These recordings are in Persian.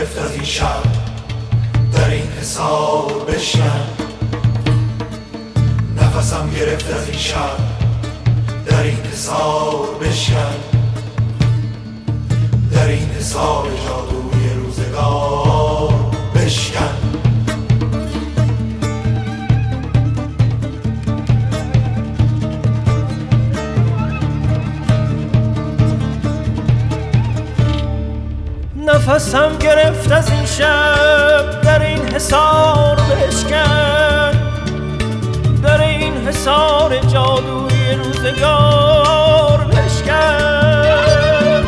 گرفت از این شب در این حصار بشکن، نفسم گرفت از این شب در این حصار بشکن، در این حصار جادوی روزگار بشکن. نفسم گرفت از این شب در این حصار بشکن، در این حصار جادوی روزگار بشکن.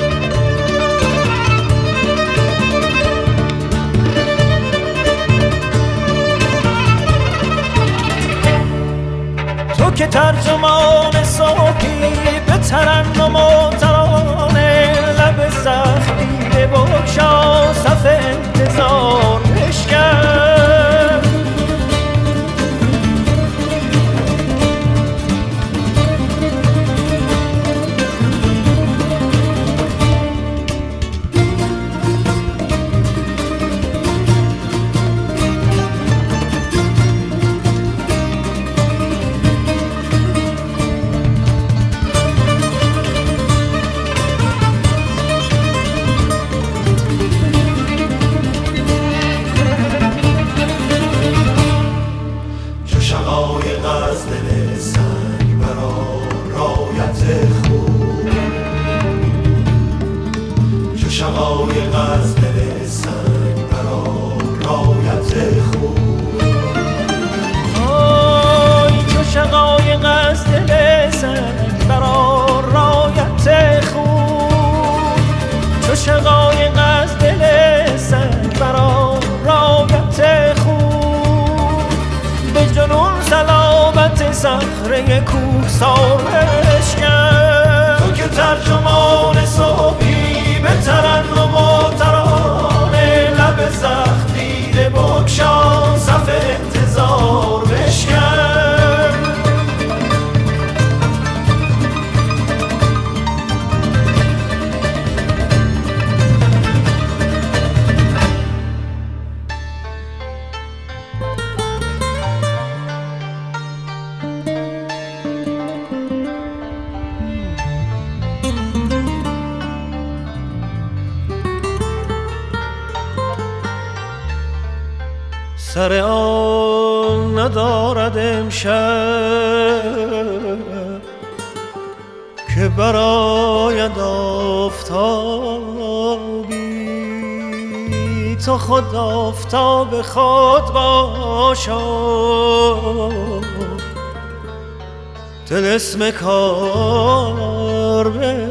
تو که ترجمان صوفی به ترنم و ترانه، لب زخمی بگشا صف انتظار بشکن. شقایق از دل سنگ برا رایت خوب، آی چو شقایق از دل سنگ برا رایت خوب، چو شقایق از دل سنگ برا رایت خوب، به جنون صلابت صخره کوهسار بشکن. تو که ترجمان صبحی به ترنم و ترانه، لب زخمی بگشا صف انتظار بشکن. سر آن ندارد امشب که براید آفتابی، تو خود آفتاب خود باشا، طلسم کار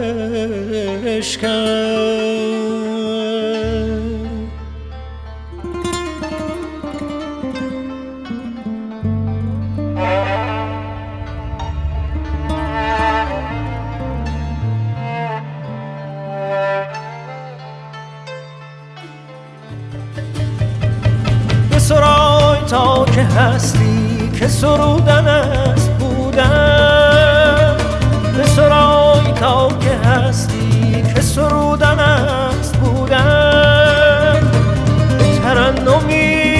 بشکن. بسرای تا که هستی که سرودن است بودن، بسرای تا که هستی که سرودن است بودن. به ترنمی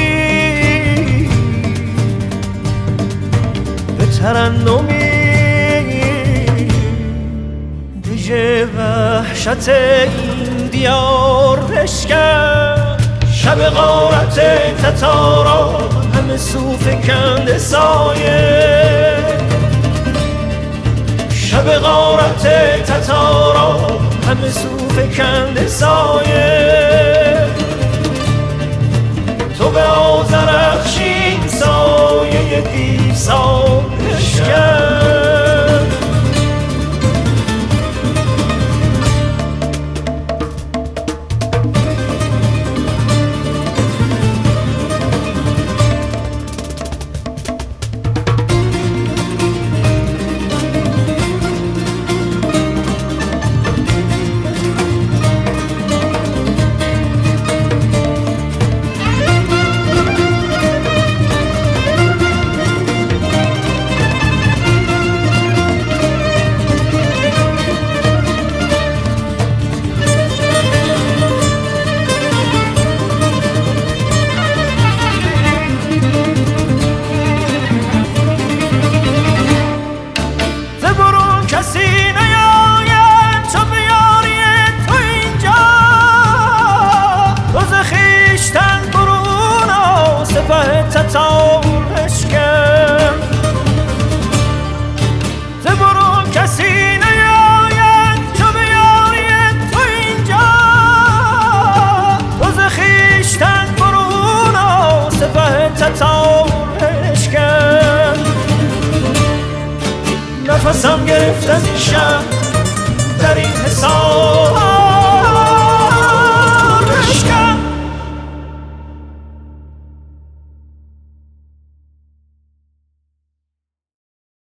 به ترنمی دیژه وحشت این دیار بشکن. شب غارت تتارا همه صوف کند سایه، شب غارت تتارا همه صوف کند سایه. تو به آذرخشین سایه دیسان بشکن. حصار بشکن. نفسم گرفت از این شب در این حصار